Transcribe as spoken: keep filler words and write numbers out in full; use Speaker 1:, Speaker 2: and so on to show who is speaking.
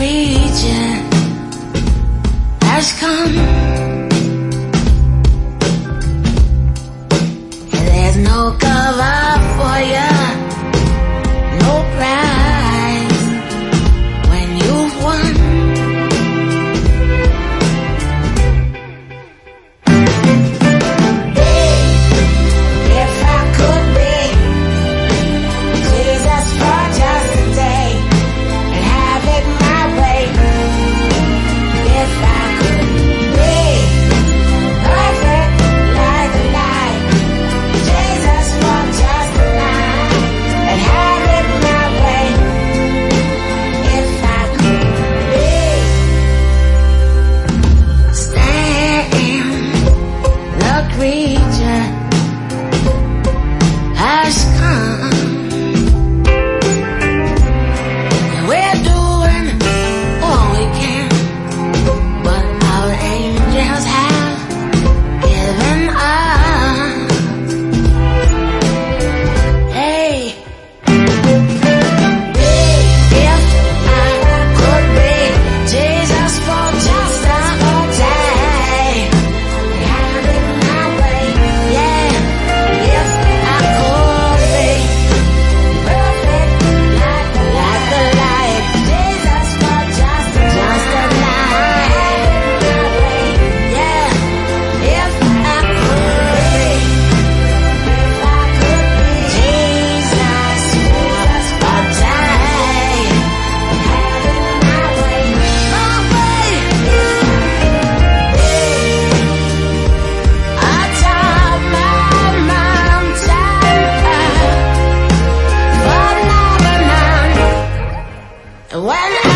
Speaker 1: region has come. There's no cover for you, no prize when you've won. If I could be Jesus for just a day and have it my way, if I could be perfect like the light, Jesus for just a night and have it my way, if I could be stand in the creature has come. We're doing all we can, but our angels have given up. Hey, if I could be Jesus for just a day, have it my way, yeah. If I could be perfect like the like the light, Jesus for just a just a night, have it my way, yeah. If I could be, if I could be Jesus for a day, have it my way, my way. Atop my mountain, phenomenon. When I